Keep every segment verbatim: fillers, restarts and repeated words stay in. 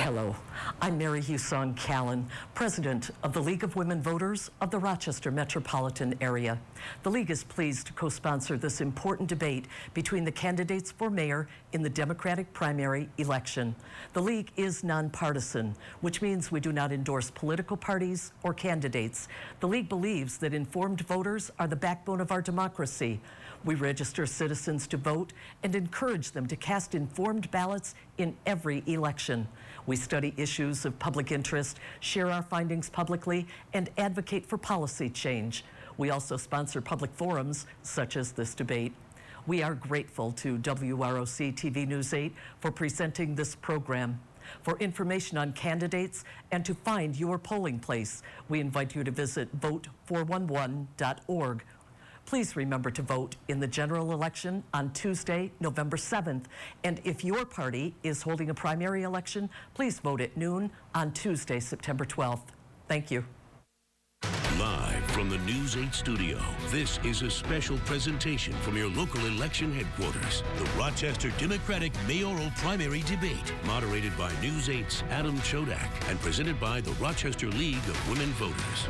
Hello, I'm Mary Husong Callan, President of the League of Women Voters of the Rochester Metropolitan Area. The League is pleased to co-sponsor this important debate between the candidates for mayor in the Democratic primary election. The League is nonpartisan, which means we do not endorse political parties or candidates. The League believes that informed voters are the backbone of our democracy. We register citizens to vote and encourage them to cast informed ballots in every election. We study issues of public interest, share our findings publicly, and advocate for policy change. We also sponsor public forums such as this debate. We are grateful to W R O C T V News eight for presenting this program. For information on candidates and to find your polling place, we invite you to visit vote four one one dot org. Please remember to vote in the general election on Tuesday, November seventh. And if your party is holding a primary election, please vote at noon on Tuesday, September twelfth. Thank you. Live from the News eight studio, this is a special presentation from your local election headquarters. The Rochester Democratic Mayoral Primary Debate, moderated by News eight's Adam Chodak and presented by the Rochester League of Women Voters.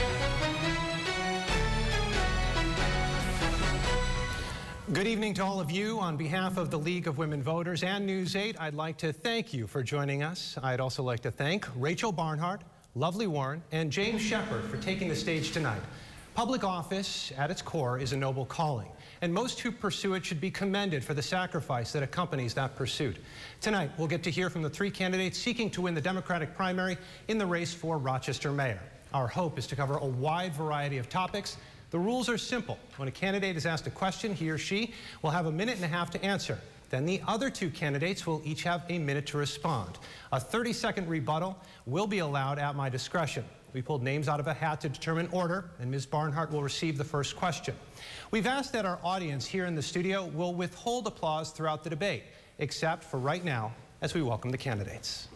Good evening to all of you. On behalf of the League of Women Voters and News eight, I'd like to thank you for joining us. I'd also like to thank Rachel Barnhart, Lovely Warren, and James Shepard for taking the stage tonight. Public office, at its core, is a noble calling, and most who pursue it should be commended for the sacrifice that accompanies that pursuit. Tonight, we'll get to hear from the three candidates seeking to win the Democratic primary in the race for Rochester mayor. Our hope is to cover a wide variety of topics. The rules are simple. When a candidate is asked a question, he or she will have a minute and a half to answer. Then the other two candidates will each have a minute to respond. A thirty second rebuttal will be allowed at my discretion. We pulled names out of a hat to determine order, and Miz Barnhart will receive the first question. We've asked that our audience here in the studio will withhold applause throughout the debate, except for right now, as we welcome the candidates.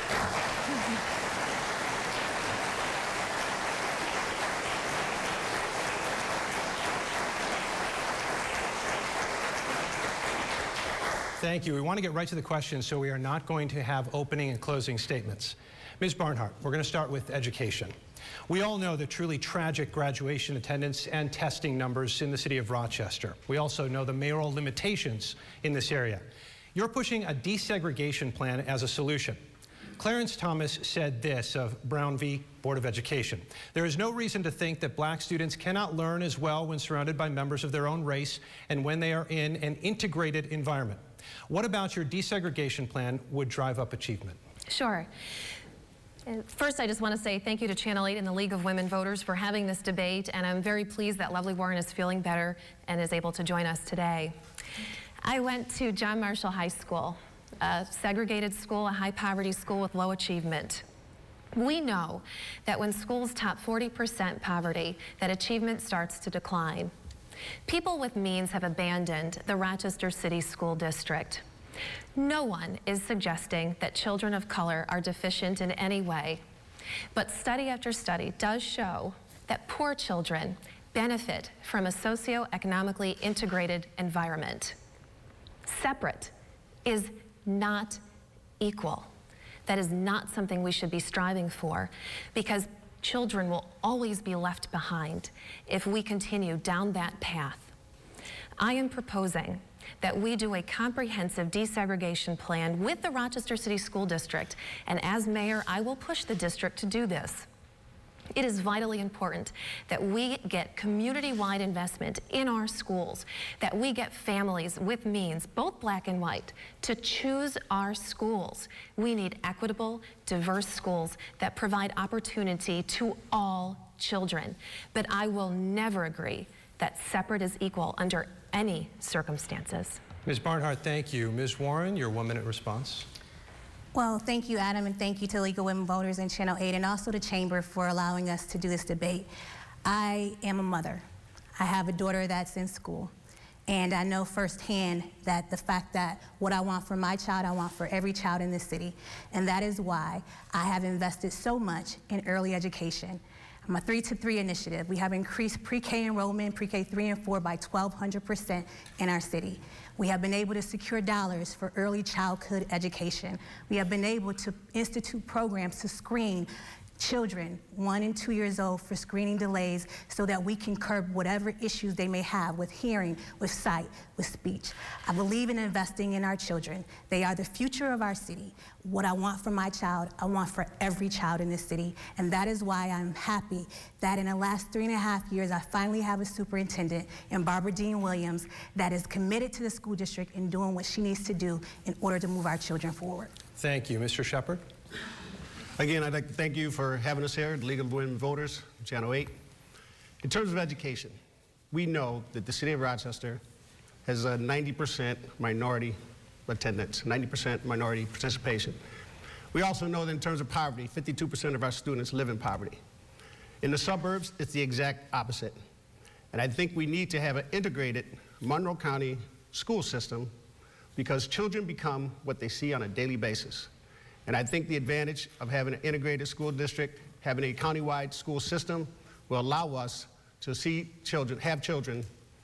Thank you. We want to get right to the questions, so we are not going to have opening and closing statements. Miz Barnhart, we're going to start with education. We all know the truly tragic graduation attendance and testing numbers in the city of Rochester. We also know the mayoral limitations in this area. You're pushing a desegregation plan as a solution. Clarence Thomas said this of Brown v. Board of Education: "There is no reason to think that black students cannot learn as well when surrounded by members of their own race and when they are in an integrated environment." What about your desegregation plan would drive up achievement? Sure. First, I just want to say thank you to Channel eight and the League of Women Voters for having this debate, and I'm very pleased that Lovely Warren is feeling better and is able to join us today. I went to John Marshall High School, a segregated school, a high poverty school with low achievement. We know that when schools top forty percent poverty, that achievement starts to decline. People with means have abandoned the Rochester City School District. No one is suggesting that children of color are deficient in any way, but study after study does show that poor children benefit from a socioeconomically integrated environment. Separate is not equal. That is not something we should be striving for, because children will always be left behind if we continue down that path. I am proposing that we do a comprehensive desegregation plan with the Rochester City School District, and as mayor, I will push the district to do this. It is vitally important that we get community-wide investment in our schools, that we get families with means, both black and white, to choose our schools. We need equitable, diverse schools that provide opportunity to all children. But I will never agree that separate is equal under any circumstances. Miz Barnhart, thank you. Miz Warren, your one-minute response. Well, thank you, Adam, and thank you to League of Women Voters and Channel eight, and also the Chamber for allowing us to do this debate. I am a mother. I have a daughter that's in school, and I know firsthand that the fact that what I want for my child, I want for every child in this city, and that is why I have invested so much in early education. My three to three initiative, we have increased pre-K enrollment, pre-K three and four by twelve hundred percent in our city. We have been able to secure dollars for early childhood education. We have been able to institute programs to screen children one and two years old for screening delays so that we can curb whatever issues they may have with hearing, with sight, with speech. I believe in investing in our children. They are the future of our city. What I want for my child, I want for every child in this city. And that is why I'm happy that in the last three and a half years, I finally have a superintendent in Barbara Dean Williams that is committed to the school district and doing what she needs to do in order to move our children forward. Thank you. Mister Shepard? Again, I'd like to thank you for having us here at the League of Women Voters, Channel eight. In terms of education, we know that the city of Rochester has a ninety percent minority attendance, ninety percent minority participation. We also know that in terms of poverty, fifty-two percent of our students live in poverty. In the suburbs, it's the exact opposite. And I think we need to have an integrated Monroe County school system because children become what they see on a daily basis. And I think the advantage of having an integrated school district, having a countywide school system, will allow us to see children, have children,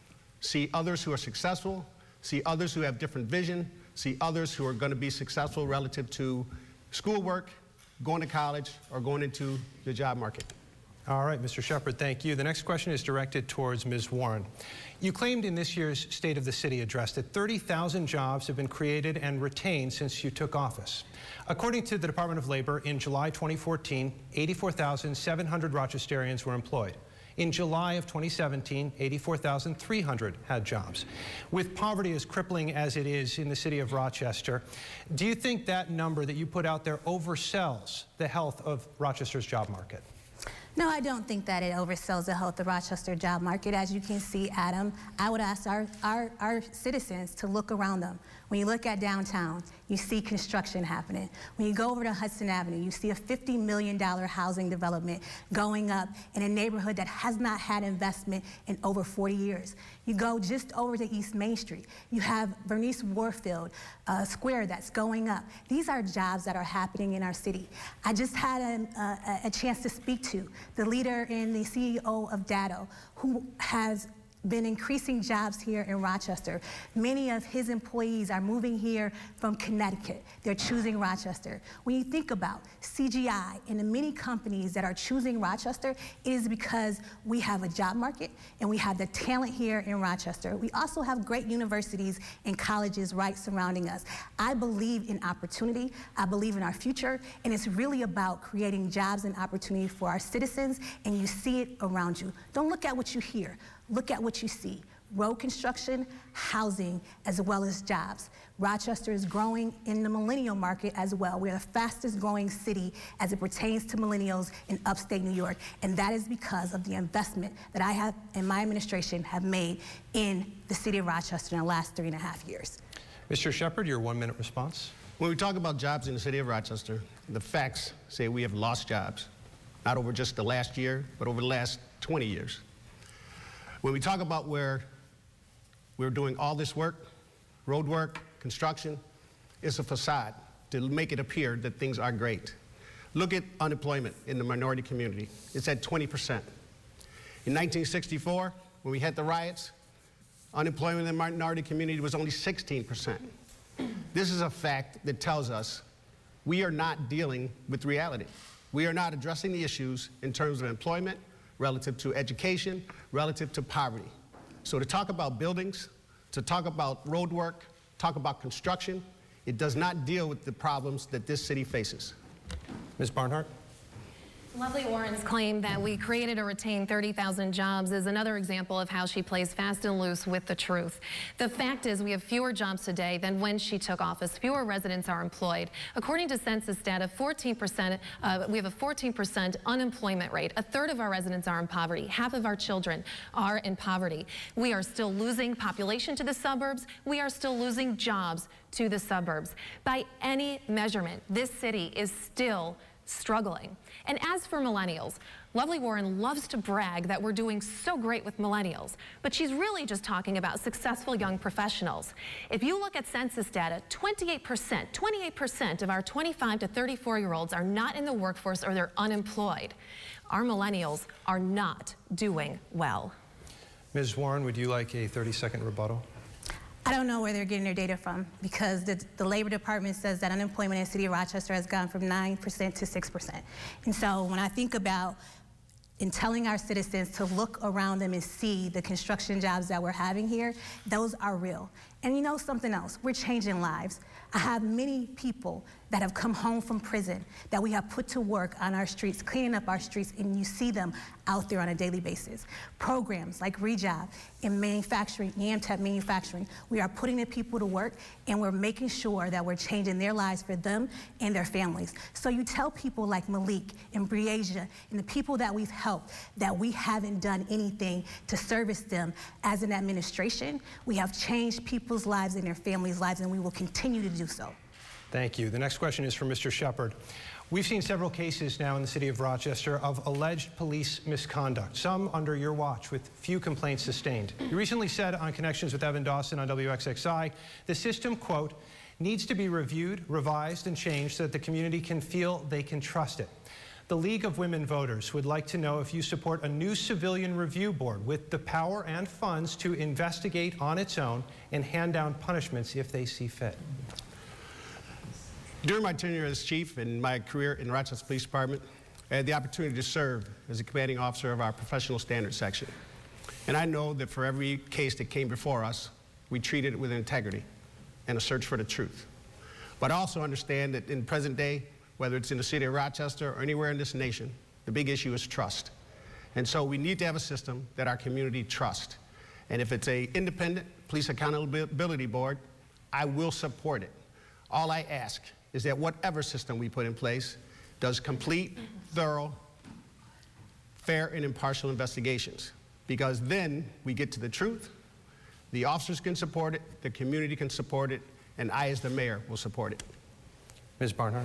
see others who are successful, see others who have different vision, see others who are going to be successful relative to schoolwork, going to college, or going into the job market. All right, Mister Shepard, thank you. The next question is directed towards Miz Warren. You claimed in this year's State of the City address that thirty thousand jobs have been created and retained since you took office. According to the Department of Labor, in July twenty fourteen, eighty-four thousand seven hundred Rochesterians were employed. In July of twenty seventeen, eighty-four thousand three hundred had jobs. With poverty as crippling as it is in the city of Rochester, do you think that number that you put out there oversells the health of Rochester's job market? No, I don't think that it oversells the health of the Rochester job market. As you can see, Adam, I would ask our, our, our citizens to look around them. When you look at downtown, you see construction happening. When you go over to Hudson Avenue, you see a fifty million dollar housing development going up in a neighborhood that has not had investment in over forty years. You go just over to East Main Street. You have Bernice Warfield uh, Square that's going up. These are jobs that are happening in our city. I just had a, a, a chance to speak to the leader and the C E O of Datto, who has been increasing jobs here in Rochester. Many of his employees are moving here from Connecticut. They're choosing Rochester. When you think about C G I and the many companies that are choosing Rochester, it is because we have a job market and we have the talent here in Rochester. We also have great universities and colleges right surrounding us. I believe in opportunity. I believe in our future, and it's really about creating jobs and opportunity for our citizens, and you see it around you. Don't look at what you hear. Look at what you see. Road construction, housing, as well as jobs. Rochester is growing in the millennial market as well. We're the fastest growing city as it pertains to millennials in upstate New York. And that is because of the investment that I have and my administration have made in the city of Rochester in the last three and a half years. Mister Shepard, your one minute response. When we talk about jobs in the city of Rochester, the facts say we have lost jobs, not over just the last year, but over the last twenty years. When we talk about where we're doing all this work, road work, construction, it's a facade to make it appear that things are great. Look at unemployment in the minority community. It's at twenty percent. In nineteen sixty-four, when we had the riots, unemployment in the minority community was only sixteen percent. This is a fact that tells us we are not dealing with reality. We are not addressing the issues in terms of employment, relative to education, relative to poverty. So to talk about buildings, to talk about road work, talk about construction, it does not deal with the problems that this city faces. Miz Barnhart? Lovely Warren's claim that we created or retained thirty thousand jobs is another example of how she plays fast and loose with the truth. The fact is we have fewer jobs today than when she took office. Fewer residents are employed. According to census data, fourteen percent, uh, we have a fourteen percent unemployment rate. A third of our residents are in poverty. Half of our children are in poverty. We are still losing population to the suburbs. We are still losing jobs to the suburbs. By any measurement, this city is still struggling. And as for millennials, Lovely Warren loves to brag that we're doing so great with millennials, but she's really just talking about successful young professionals. If you look at census data, twenty-eight percent, twenty-eight percent of our twenty-five to thirty-four year olds are not in the workforce or they're unemployed. Our millennials are not doing well. Miz Warren, would you like a thirty second rebuttal? I don't know where they're getting their data from, because the, the Labor Department says that unemployment in the city of Rochester has gone from nine percent to six percent. And so when I think about in telling our citizens to look around them and see the construction jobs that we're having here, those are real. And you know something else, we're changing lives. I have many people that have come home from prison that we have put to work on our streets, cleaning up our streets, and you see them out there on a daily basis. Programs like Rejob in manufacturing, Amtech manufacturing, we are putting the people to work, and we're making sure that we're changing their lives for them and their families. So you tell people like Malik and Breasia and the people that we've helped that we haven't done anything to service them as an administration. We have changed people's lives and their families' lives, and we will continue to do so. Thank you. The next question is for Mister Shepard. We've seen several cases now in the city of Rochester of alleged police misconduct, some under your watch, with few complaints sustained. You recently said on Connections with Evan Dawson on W X X I, the system, quote, needs to be reviewed, revised, and changed so that the community can feel they can trust it. The League of Women Voters would like to know if you support a new civilian review board with the power and funds to investigate on its own and hand down punishments if they see fit. During my tenure as chief and my career in Rochester Police Department, I had the opportunity to serve as a commanding officer of our professional standards section. And I know that for every case that came before us, we treated it with integrity and a search for the truth. But I also understand that in present day, whether it's in the city of Rochester or anywhere in this nation, the big issue is trust. And so we need to have a system that our community trusts. And if it's an independent police accountability board, I will support it. All I ask is that whatever system we put in place does complete, thorough, fair, and impartial investigations. Because then we get to the truth, the officers can support it, the community can support it, and I, as the mayor, will support it. Miz Barnhart.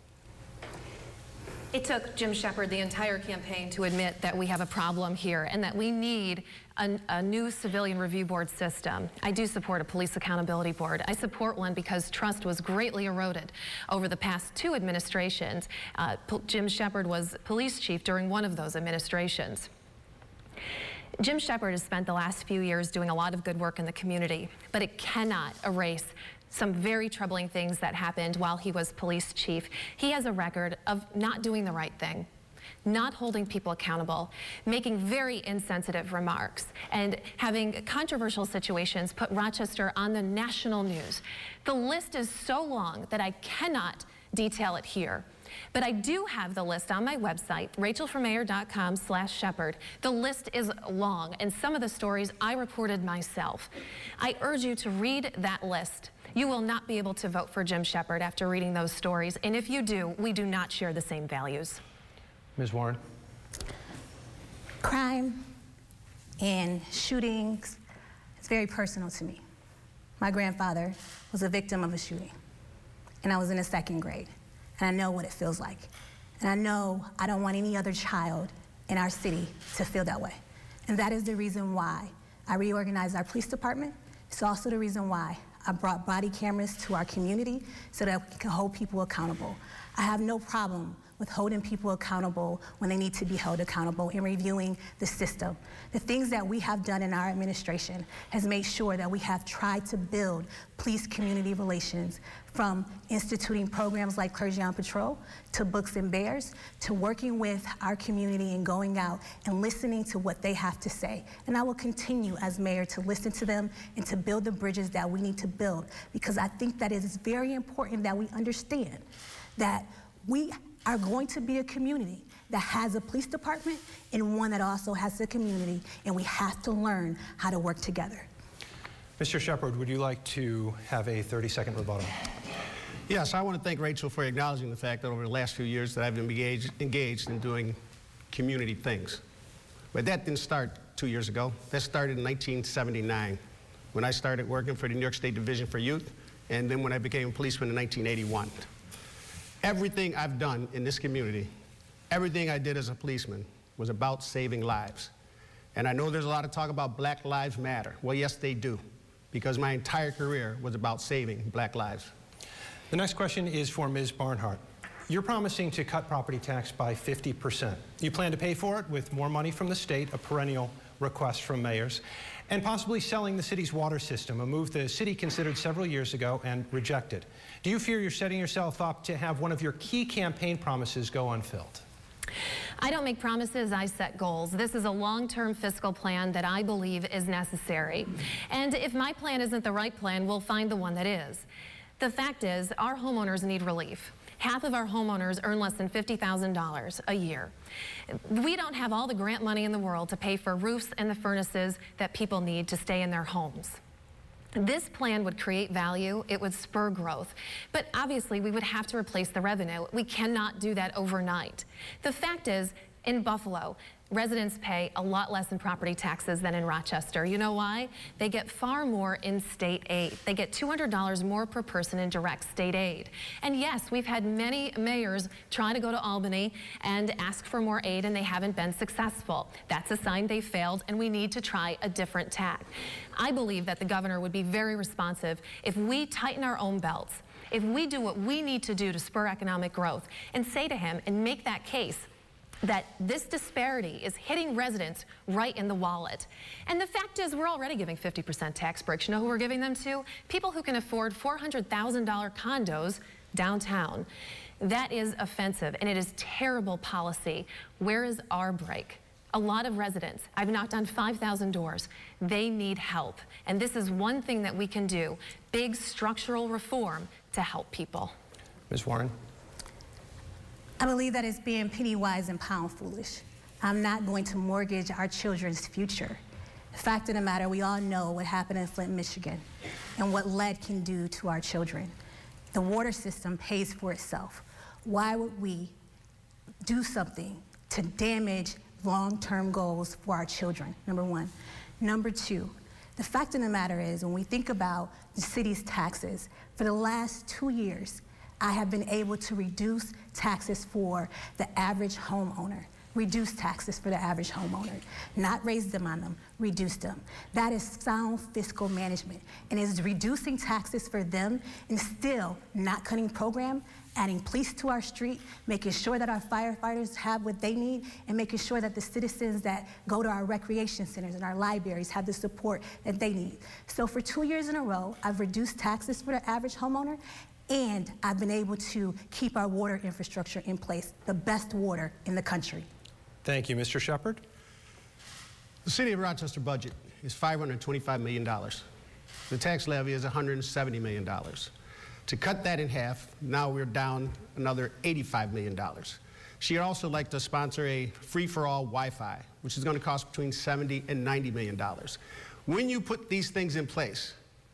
It took Jim Shepard the entire campaign to admit that we have a problem here and that we need a, a new civilian review board system. I do support a police accountability board. I support one because trust was greatly eroded over the past two administrations. Uh, Jim Shepard was police chief during one of those administrations. Jim Shepard has spent the last few years doing a lot of good work in the community, but it cannot erase some very troubling things that happened while he was police chief. He has a record of not doing the right thing, not holding people accountable, making very insensitive remarks, and having controversial situations put Rochester on the national news. The list is so long that I cannot detail it here. But I do have the list on my website, rachel for mayor dot com slash Shepard. The list is long, and some of the stories I reported myself. I urge you to read that list. You will not be able to vote for Jim Shepard after reading those stories, and if you do, we do not share the same values. Miz Warren. Crime and shootings, it's very personal to me. My grandfather was a victim of a shooting, and I was in the second grade. And I know what it feels like. And I know I don't want any other child in our city to feel that way. And that is the reason why I reorganized our police department. It's also the reason why I brought body cameras to our community so that we can hold people accountable. I have no problem with holding people accountable when they need to be held accountable and reviewing the system. The things that we have done in our administration has made sure that we have tried to build police-community relations, from instituting programs like Clergy on Patrol, to Books and Bears, to working with our community and going out and listening to what they have to say. And I will continue as mayor to listen to them and to build the bridges that we need to build, because I think that it is very important that we understand that we are going to be a community that has a police department and one that also has a community, and we have to learn how to work together. Mister Shepard, would you like to have a thirty second rebuttal? Yes, I want to thank Rachel for acknowledging the fact that over the last few years that I've been engaged, engaged in doing community things. But that didn't start two years ago. That started in nineteen seventy-nine, when I started working for the New York State Division for Youth, and then when I became a policeman in nineteen eighty-one. Everything I've done in this community, everything I did as a policeman was about saving lives. And I know there's a lot of talk about Black Lives Matter. Well, yes, they do, because my entire career was about saving Black lives. The next question is for Miz Barnhart. You're promising to cut property tax by fifty percent. You plan to pay for it with more money from the state, a perennial request from mayors, and possibly selling the city's water system, a move the city considered several years ago and rejected. Do you fear you're setting yourself up to have one of your key campaign promises go unfilled? I don't make promises, I set goals. This is a long-term fiscal plan that I believe is necessary. And if my plan isn't the right plan, we'll find the one that is. The fact is, our homeowners need relief. Half of our homeowners earn less than fifty thousand dollars a year. We don't have all the grant money in the world to pay for roofs and the furnaces that people need to stay in their homes. This plan would create value, it would spur growth, but obviously we would have to replace the revenue. We cannot do that overnight. The fact is, in Buffalo, residents pay a lot less in property taxes than in Rochester. You know why? They get far more in state aid. They get two hundred dollars more per person in direct state aid. And yes, we've had many mayors try to go to Albany and ask for more aid, and they haven't been successful. That's a sign they failed, and we need to try a different tack. I believe that the governor would be very responsive if we tighten our own belts, if we do what we need to do to spur economic growth, and say to him and make that case that this disparity is hitting residents right in the wallet. And the fact is, we're already giving fifty percent tax breaks. You know who we're giving them to? People who can afford four hundred thousand dollar condos downtown. That is offensive, and it is terrible policy. Where is our break? A lot of residents, I've knocked on five thousand doors, they need help. And this is one thing that we can do, big structural reform to help people. Miz Warren. I believe that it's being penny wise and pound foolish. I'm not going to mortgage our children's future. The fact of the matter, we all know what happened in Flint, Michigan, and what lead can do to our children. The water system pays for itself. Why would we do something to damage long-term goals for our children, number one? Number two, the fact of the matter is, when we think about the city's taxes, for the last two years, I have been able to reduce taxes for the average homeowner. Reduce taxes for the average homeowner. Not raise them on them, reduce them. That is sound fiscal management. And it's reducing taxes for them and still not cutting program, adding police to our street, making sure that our firefighters have what they need, and making sure that the citizens that go to our recreation centers and our libraries have the support that they need. So for two years in a row, I've reduced taxes for the average homeowner, and I've been able to keep our water infrastructure in place, the best water in the country. Thank you. Mister Shepard? The City of Rochester budget is five hundred twenty-five million dollars. The tax levy is one hundred seventy million dollars. To cut that in half, now we're down another eighty-five million dollars. She'd also like to sponsor a free-for-all Wi-Fi, which is going to cost between seventy and ninety million dollars. When you put these things in place,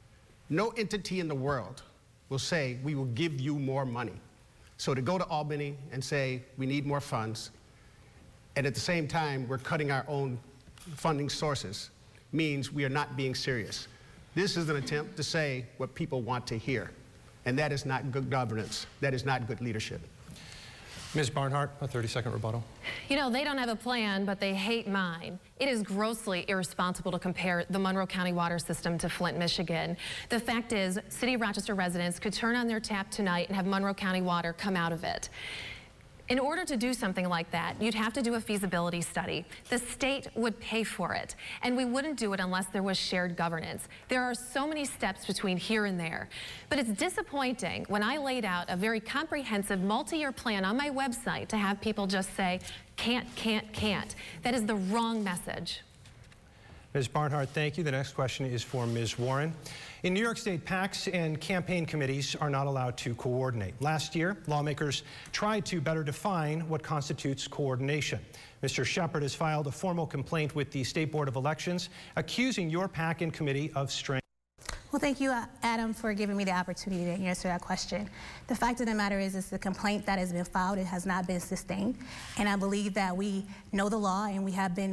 no entity in the world will say, we will give you more money. So to go to Albany and say, we need more funds, and at the same time, we're cutting our own funding sources, means we are not being serious. This is an attempt to say what people want to hear, and that is not good governance. That is not good leadership. Miz Barnhart, a thirty second rebuttal. You know, they don't have a plan, but they hate mine. It is grossly irresponsible to compare the Monroe County water system to Flint, Michigan. The fact is, City of Rochester residents could turn on their tap tonight and have Monroe County water come out of it. In order to do something like that, you'd have to do a feasibility study. The state would pay for it, and we wouldn't do it unless there was shared governance. There are so many steps between here and there. But it's disappointing when I laid out a very comprehensive multi-year plan on my website to have people just say, can't, can't, can't. That is the wrong message. Miz Barnhart, thank you. The next question is for Miz Warren. In New York State, PACs and campaign committees are not allowed to coordinate. Last year, lawmakers tried to better define what constitutes coordination. Mister Shepard has filed a formal complaint with the State Board of Elections, accusing your PAC and committee of straying. Well, thank you, Adam, for giving me the opportunity to answer that question. The fact of the matter is, it's the complaint that has been filed. It has not been sustained. And I believe that we know the law and we have been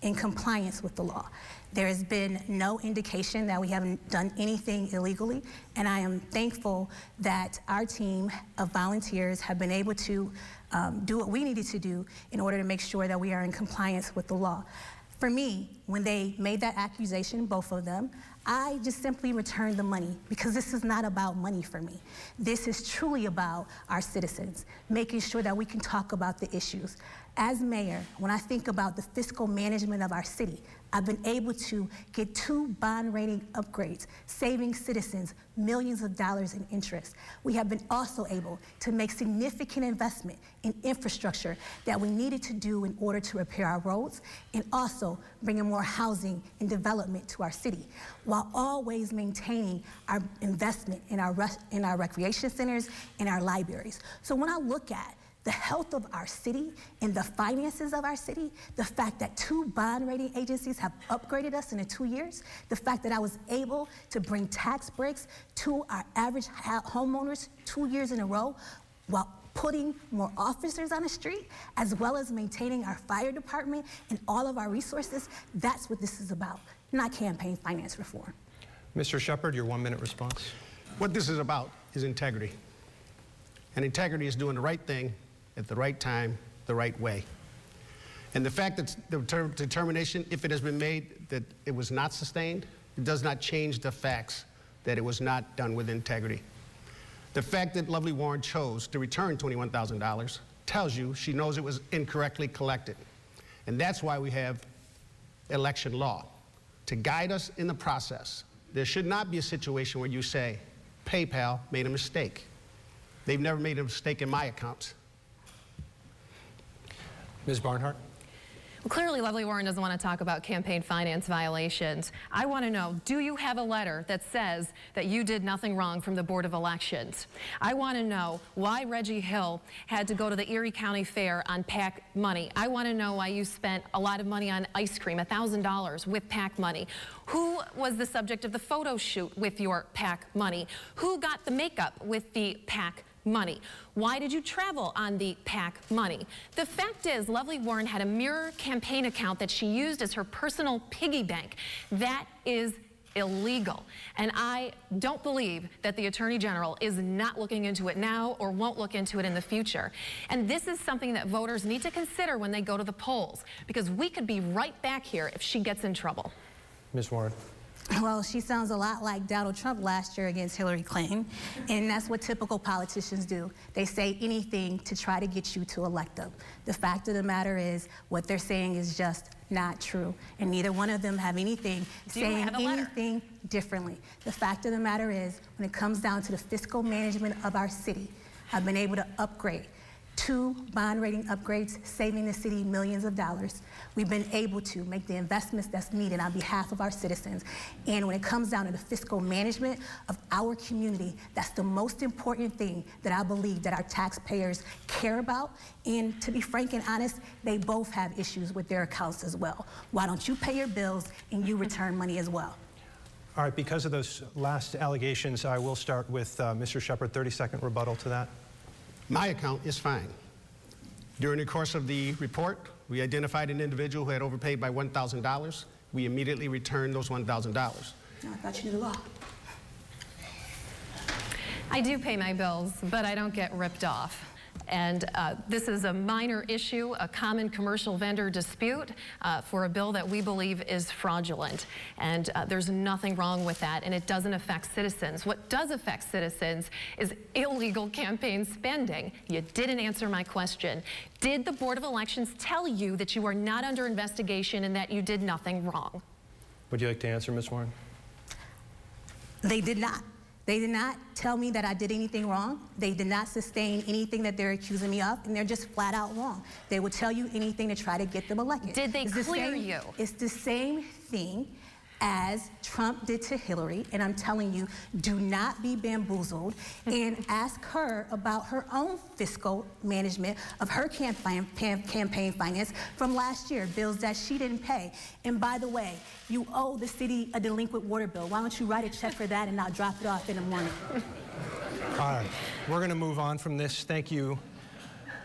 in compliance with the law. There has been no indication that we haven't done anything illegally, and I am thankful that our team of volunteers have been able to um, do what we needed to do in order to make sure that we are in compliance with the law. For me, when they made that accusation, both of them, I just simply returned the money, because this is not about money for me. This is truly about our citizens, making sure that we can talk about the issues. As mayor, when I think about the fiscal management of our city, I've been able to get two bond rating upgrades, saving citizens millions of dollars in interest. We have been also able to make significant investment in infrastructure that we needed to do in order to repair our roads, and also bringing more housing and development to our city, while always maintaining our investment in our, in our recreation centers and our libraries. So when I look at the health of our city and the finances of our city, the fact that two bond rating agencies have upgraded us in the two years, the fact that I was able to bring tax breaks to our average homeowners two years in a row while putting more officers on the street, as well as maintaining our fire department and all of our resources, that's what this is about, not campaign finance reform. Mister Shepard, your one minute response. What this is about is integrity. And integrity is doing the right thing at the right time, the right way. And the fact that the determination, if it has been made that it was not sustained, it does not change the facts that it was not done with integrity. The fact that Lovely Warren chose to return twenty-one thousand dollars tells you she knows it was incorrectly collected. And that's why we have election law, to guide us in the process. There should not be a situation where you say, PayPal made a mistake. They've never made a mistake in my accounts. Miz Barnhart? Well, clearly, Lovely Warren doesn't want to talk about campaign finance violations. I want to know, do you have a letter that says that you did nothing wrong from the Board of Elections? I want to know why Reggie Hill had to go to the Erie County Fair on PAC money. I want to know why you spent a lot of money on ice cream, one thousand dollars with PAC money. Who was the subject of the photo shoot with your PAC money? Who got the makeup with the PAC money? Why did you travel on the PAC money? The fact is, Lovely Warren had a mirror campaign account that she used as her personal piggy bank. That is illegal. And I don't believe that the Attorney General is not looking into it now or won't look into it in the future. And this is something that voters need to consider when they go to the polls, because we could be right back here if she gets in trouble. Miz Warren. Well, she sounds a lot like Donald Trump last year against Hillary Clinton, and that's what typical politicians do. They say anything to try to get you to elect them. The fact of the matter is, what they're saying is just not true, and neither one of them have anything saying anything differently. The fact of the matter is, when it comes down to the fiscal management of our city, I've been able to upgrade two bond rating upgrades, saving the city millions of dollars. We've been able to make the investments that's needed on behalf of our citizens. And when it comes down to the fiscal management of our community, that's the most important thing that I believe that our taxpayers care about. And to be frank and honest, they both have issues with their accounts as well. Why don't you pay your bills and you return money as well? All right, because of those last allegations, I will start with uh, Mister Shepard, thirty second rebuttal to that. My account is fine. During the course of the report, we identified an individual who had overpaid by one thousand dollars. We immediately returned those one thousand dollars. No, I thought you knew the law. I do pay my bills, but I don't get ripped off. And uh, this is a minor issue, a common commercial vendor dispute uh, for a bill that we believe is fraudulent. And uh, there's nothing wrong with that, and it doesn't affect citizens. What does affect citizens is illegal campaign spending. You didn't answer my question. Did the Board of Elections tell you that you are not under investigation and that you did nothing wrong? Would you like to answer, Miz Warren? They did not. They did not tell me that I did anything wrong. They did not sustain anything that they're accusing me of, and they're just flat out wrong. They would tell you anything to try to get them elected. Did they it's clear the same, you? It's the same thing as Trump did to Hillary, and I'm telling you, do not be bamboozled and ask her about her own fiscal management of her campaign, campaign finance from last year, bills that she didn't pay. And by the way, you owe the city a delinquent water bill. Why don't you write a check for that and not drop it off in the morning? All right, we're going to move on from this. Thank you.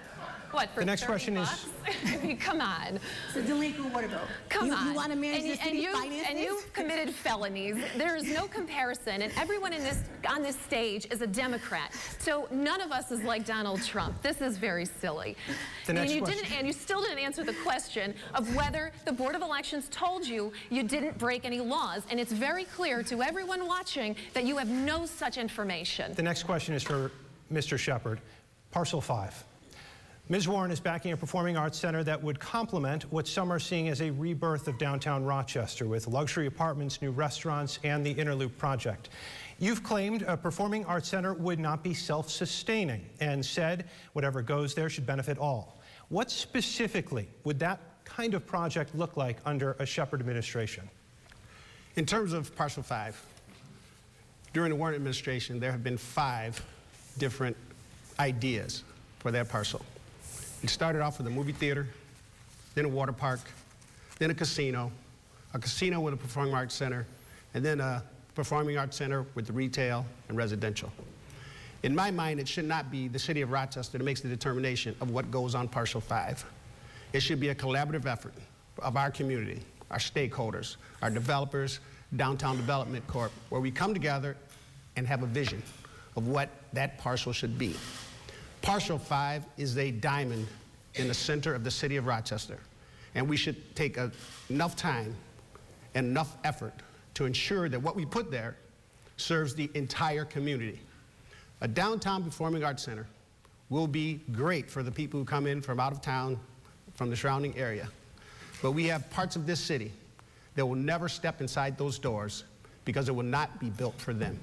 What, for The next question is... I mean, come on. It's a delinquent water bill. Come you, on. You want to manage and, the city and you, finances? And you've committed felonies. There is no comparison, and everyone in this on this stage is a Democrat. So none of us is like Donald Trump. This is very silly. The next and you question. didn't, and you still didn't answer the question of whether the Board of Elections told you you didn't break any laws, and it's very clear to everyone watching that you have no such information. The next question is for Mister Shepard. Parcel five. Miz Warren is backing a performing arts center that would complement what some are seeing as a rebirth of downtown Rochester with luxury apartments, new restaurants, and the Inner Loop project. You've claimed a performing arts center would not be self-sustaining and said whatever goes there should benefit all. What specifically would that kind of project look like under a Shepard administration? In terms of Parcel five, during the Warren administration, there have been five different ideas for that parcel. It started off with a movie theater, then a water park, then a casino, a casino with a performing arts center, and then a performing arts center with the retail and residential. In my mind, it should not be the city of Rochester that makes the determination of what goes on Parcel five. It should be a collaborative effort of our community, our stakeholders, our developers, Downtown Development Corp, where we come together and have a vision of what that parcel should be. Parcel five is a diamond in the center of the city of Rochester, and we should take a, enough time and enough effort to ensure that what we put there serves the entire community. A downtown performing arts center will be great for the people who come in from out of town, from the surrounding area, but we have parts of this city that will never step inside those doors because it will not be built for them.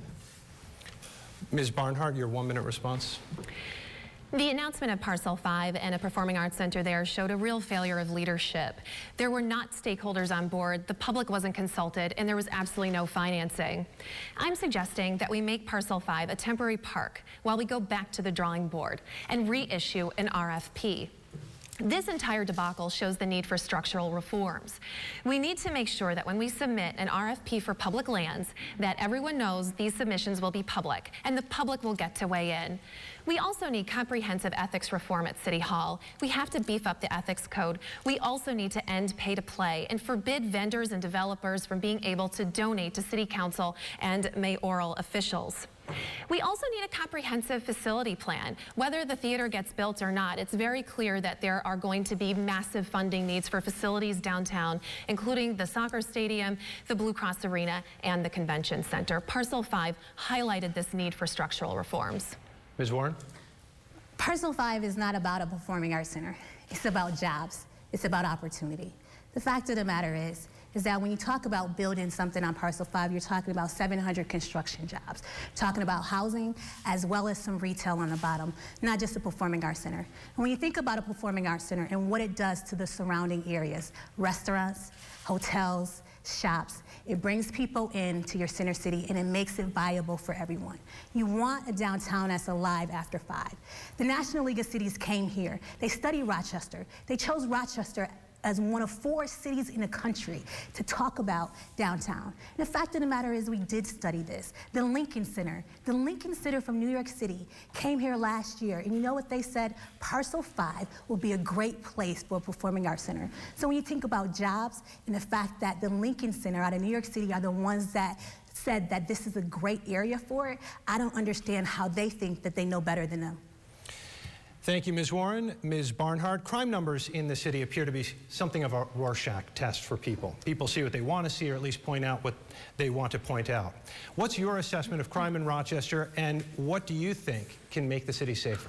Miz Barnhart, your one-minute response. The announcement of Parcel five and a performing arts center there showed a real failure of leadership. There were not stakeholders on board, the public wasn't consulted, and there was absolutely no financing. I'm suggesting that we make Parcel five a temporary park while we go back to the drawing board and reissue an R F P. This entire debacle shows the need for structural reforms. We need to make sure that when we submit an R F P for public lands, that everyone knows these submissions will be public and the public will get to weigh in. We also need comprehensive ethics reform at City Hall. We have to beef up the ethics code. We also need to end pay to play and forbid vendors and developers from being able to donate to City Council and mayoral officials. We also need a comprehensive facility plan. Whether the theater gets built or not, it's very clear that there are going to be massive funding needs for facilities downtown, including the soccer stadium, the Blue Cross Arena, and the convention center. Parcel five highlighted this need for structural reforms. Miz Warren? Parcel five is not about a performing arts center. It's about jobs. It's about opportunity. The fact of the matter is, is that when you talk about building something on Parcel five, you're talking about seven hundred construction jobs, talking about housing as well as some retail on the bottom, not just a performing arts center. And when you think about a performing arts center and what it does to the surrounding areas, restaurants, hotels, shops, it brings people into your center city and it makes it viable for everyone. You want a downtown that's alive after five. The National League of Cities came here. They studied Rochester. They chose Rochester as one of four cities in the country to talk about downtown. And the fact of the matter is we did study this. The Lincoln Center, the Lincoln Center from New York City came here last year, and you know what they said? Parcel five will be a great place for a performing arts center. So when you think about jobs and the fact that the Lincoln Center out of New York City are the ones that said that this is a great area for it, I don't understand how they think that they know better than them. Thank you, Miz Warren. Miz Barnhart, crime numbers in the city appear to be something of a Rorschach test for people. People see what they want to see, or at least point out what they want to point out. What's your assessment of crime in Rochester, and what do you think can make the city safer?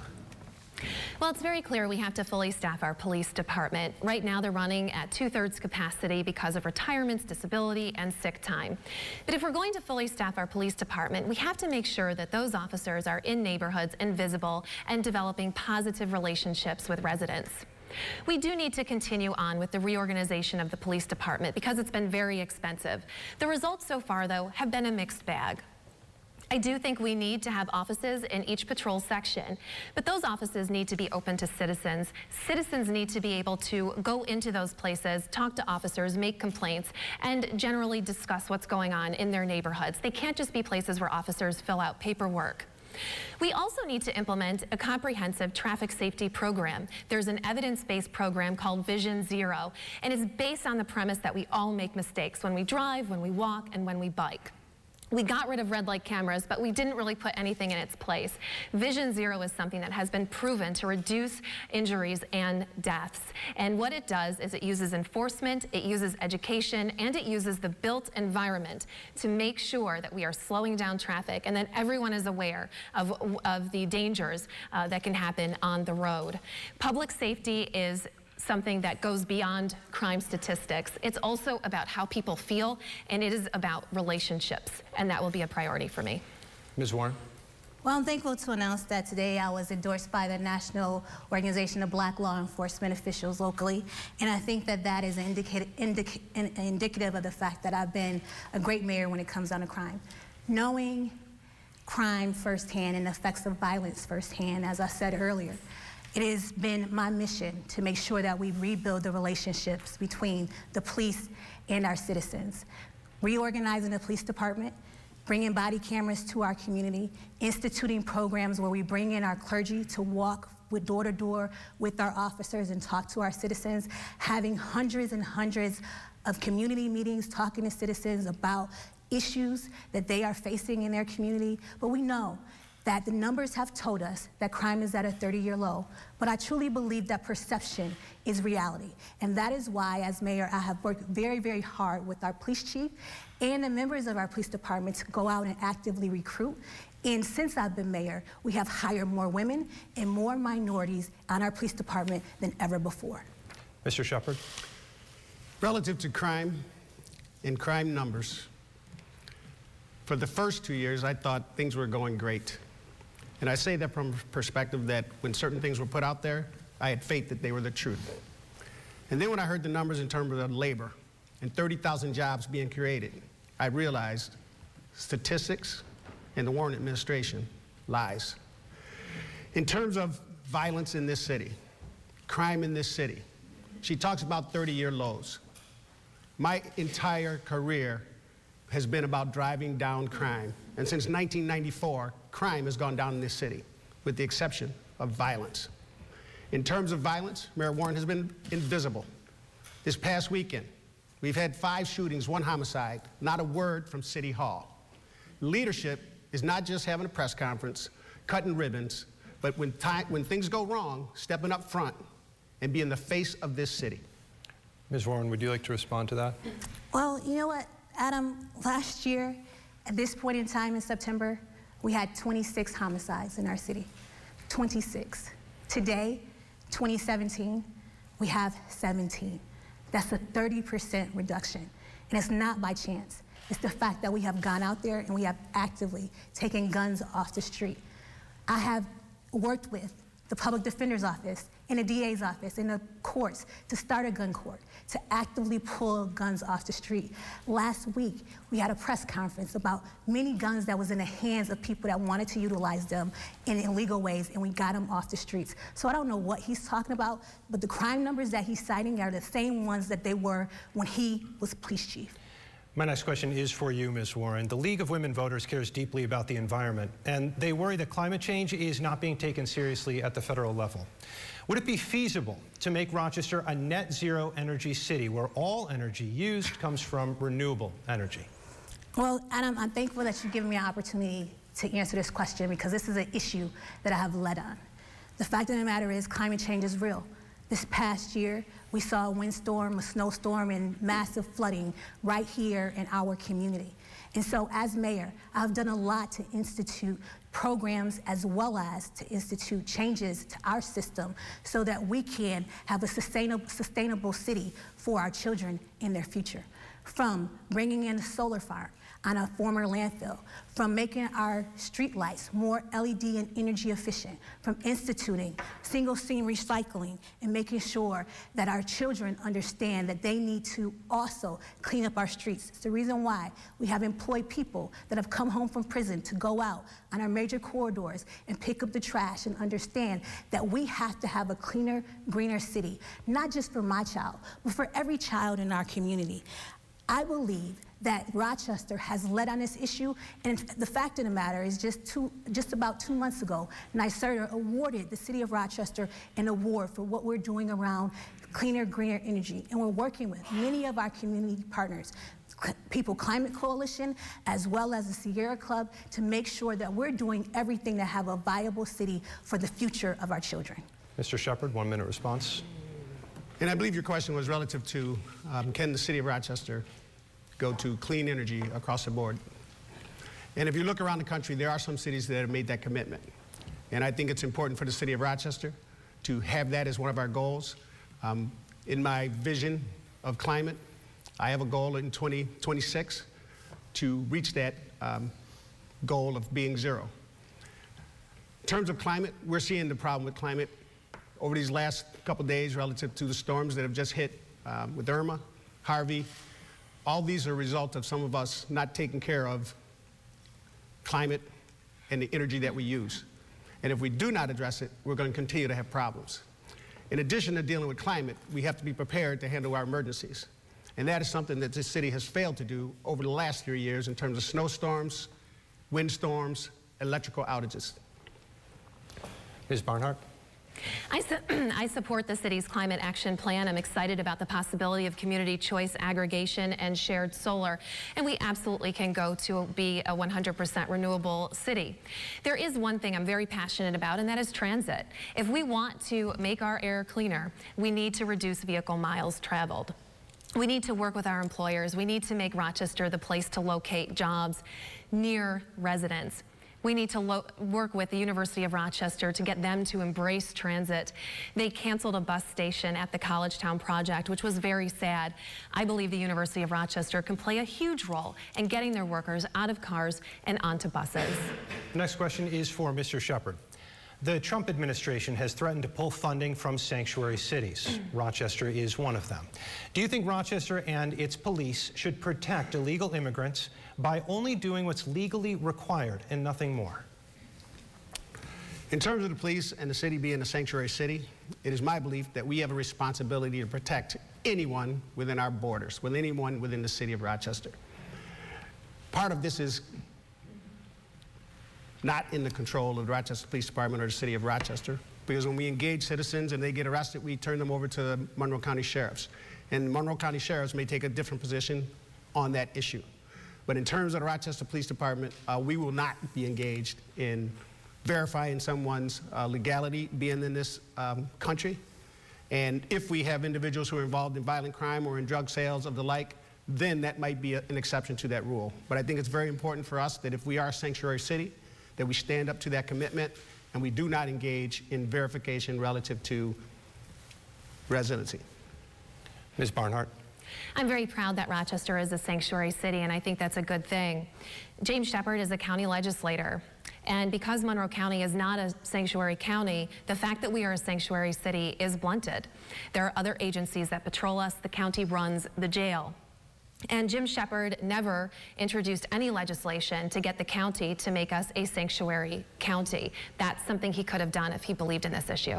Well, it's very clear we have to fully staff our police department. Right now, they're running at two-thirds capacity because of retirements, disability, and sick time. But if we're going to fully staff our police department, we have to make sure that those officers are in neighborhoods and visible and developing positive relationships with residents. We do need to continue on with the reorganization of the police department because it's been very expensive. The results so far, though, have been a mixed bag. I do think we need to have offices in each patrol section, but those offices need to be open to citizens. Citizens need to be able to go into those places, talk to officers, make complaints, and generally discuss what's going on in their neighborhoods. They can't just be places where officers fill out paperwork. We also need to implement a comprehensive traffic safety program. There's an evidence-based program called Vision Zero, and it's based on the premise that we all make mistakes when we drive, when we walk, and when we bike. We got rid of red light cameras, but we didn't really put anything in its place. Vision Zero is something that has been proven to reduce injuries and deaths. And what it does is it uses enforcement, it uses education, and it uses the built environment to make sure that we are slowing down traffic and that everyone is aware of, of the dangers uh, that can happen on the road. Public safety is something that goes beyond crime statistics. It's also about how people feel, and it is about relationships, and that will be a priority for me. Miz Warren. Well, I'm thankful to announce that today I was endorsed by the National Organization of Black Law Enforcement Officials locally, and I think that that is indicative, indic indicative of the fact that I've been a great mayor when it comes down to crime. Knowing crime firsthand and the effects of violence firsthand, as I said earlier, it has been my mission to make sure that we rebuild the relationships between the police and our citizens. Reorganizing the police department, bringing body cameras to our community, instituting programs where we bring in our clergy to walk with door to door with our officers and talk to our citizens, having hundreds and hundreds of community meetings talking to citizens about issues that they are facing in their community. But we know that the numbers have told us that crime is at a thirty-year low, but I truly believe that perception is reality. And that is why, as mayor, I have worked very, very hard with our police chief and the members of our police department to go out and actively recruit. And since I've been mayor, we have hired more women and more minorities on our police department than ever before. Mister Shepard. Relative to crime and crime numbers, for the first two years, I thought things were going great. And I say that from a perspective that when certain things were put out there, I had faith that they were the truth. And then when I heard the numbers in terms of labor and thirty thousand jobs being created, I realized statistics and the Warren administration lies. In terms of violence in this city, crime in this city, she talks about thirty-year lows. My entire career has been about driving down crime. And since nineteen ninety-four, crime has gone down in this city, with the exception of violence. In terms of violence, Mayor Warren has been invisible. This past weekend, we've had five shootings, one homicide, not a word from City Hall. Leadership is not just having a press conference, cutting ribbons, but when, time, when things go wrong, stepping up front and being the face of this city. Miz Warren, would you like to respond to that? Well, you know what, Adam, last year, at this point in time in September, we had twenty-six homicides in our city, twenty-six. Today, twenty seventeen, we have seventeen. That's a thirty percent reduction. And it's not by chance. It's the fact that we have gone out there and we have actively taken guns off the street. I have worked with the Public Defender's Office and the D A's office and the courts to start a gun court, to actively pull guns off the street. Last week, we had a press conference about many guns that was in the hands of people that wanted to utilize them in illegal ways, and we got them off the streets. So I don't know what he's talking about, but the crime numbers that he's citing are the same ones that they were when he was police chief. My next question is for you, Miz Warren. The League of Women Voters cares deeply about the environment, and they worry that climate change is not being taken seriously at the federal level. Would it be feasible to make Rochester a net zero energy city where all energy used comes from renewable energy? Well, Adam, I'm thankful that you've given me an opportunity to answer this question because this is an issue that I have led on. The fact of the matter is climate change is real. This past year, we saw a windstorm, a snowstorm, and massive flooding right here in our community. And so as mayor, I've done a lot to institute programs as well as to institute changes to our system so that we can have a sustainable, sustainable city for our children in their future. From bringing in a solar farm on a former landfill, from making our street lights more L E D and energy efficient, from instituting single seam recycling and making sure that our children understand that they need to also clean up our streets. It's the reason why we have employed people that have come home from prison to go out on our major corridors and pick up the trash and understand that we have to have a cleaner, greener city, not just for my child, but for every child in our community. I believe that Rochester has led on this issue. And the fact of the matter is just two, just about two months ago, NYSERDA awarded the city of Rochester an award for what we're doing around cleaner, greener energy. And we're working with many of our community partners, People Climate Coalition, as well as the Sierra Club, to make sure that we're doing everything to have a viable city for the future of our children. Mister Shepard, one minute response. And I believe your question was relative to um, can the city of Rochester go to clean energy across the board? And if you look around the country, there are some cities that have made that commitment. And I think it's important for the city of Rochester to have that as one of our goals. Um, in my vision of climate, I have a goal in twenty twenty-six to reach that um, goal of being zero. In terms of climate, we're seeing the problem with climate over these last couple days relative to the storms that have just hit um, with Irma, Harvey. All these are a result of some of us not taking care of climate and the energy that we use. And if we do not address it, we're going to continue to have problems. In addition to dealing with climate, we have to be prepared to handle our emergencies. And that is something that this city has failed to do over the last three years in terms of snowstorms, windstorms, electrical outages. Miz Barnhart. I, su I support the city's climate action plan. I'm excited about the possibility of community choice aggregation and shared solar. And we absolutely can go to be a one hundred percent renewable city. There is one thing I'm very passionate about, and that is transit. If we want to make our air cleaner, we need to reduce vehicle miles traveled. We need to work with our employers. We need to make Rochester the place to locate jobs near residents. We need to lo work with the University of Rochester to get them to embrace transit. They canceled a bus station at the College Town project, which was very sad. I believe the University of Rochester can play a huge role in getting their workers out of cars and onto buses. The next question is for Mister Shepard. The Trump administration has threatened to pull funding from sanctuary cities. Rochester is one of them. Do you think Rochester and its police should protect illegal immigrants by only doing what's legally required and nothing more? In terms of the police and the city being a sanctuary city, it is my belief that we have a responsibility to protect anyone within our borders, with anyone within the city of Rochester. Part of this is not in the control of the Rochester Police Department or the city of Rochester, because when we engage citizens and they get arrested, we turn them over to the Monroe County Sheriffs. And Monroe County Sheriffs may take a different position on that issue. But in terms of the Rochester Police Department, uh, we will not be engaged in verifying someone's uh, legality being in this um, country. And if we have individuals who are involved in violent crime or in drug sales of the like, then that might be a, an exception to that rule. But I think it's very important for us that if we are a sanctuary city, that we stand up to that commitment and we do not engage in verification relative to residency. Miz Barnhart. I'm very proud that Rochester is a sanctuary city, and I think that's a good thing. James Shepard is a county legislator, and because Monroe County is not a sanctuary county, the fact that we are a sanctuary city is blunted. There are other agencies that patrol us. The county runs the jail. And Jim Shepard never introduced any legislation to get the county to make us a sanctuary county. That's something he could have done if he believed in this issue.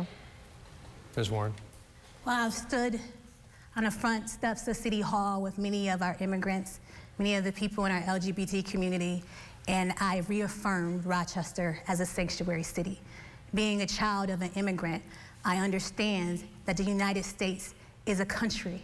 Miz Warren. Well, I've stood on the front steps of City Hall with many of our immigrants, many of the people in our L G B T community, and I reaffirmed Rochester as a sanctuary city. Being a child of an immigrant, I understand that the United States is a country,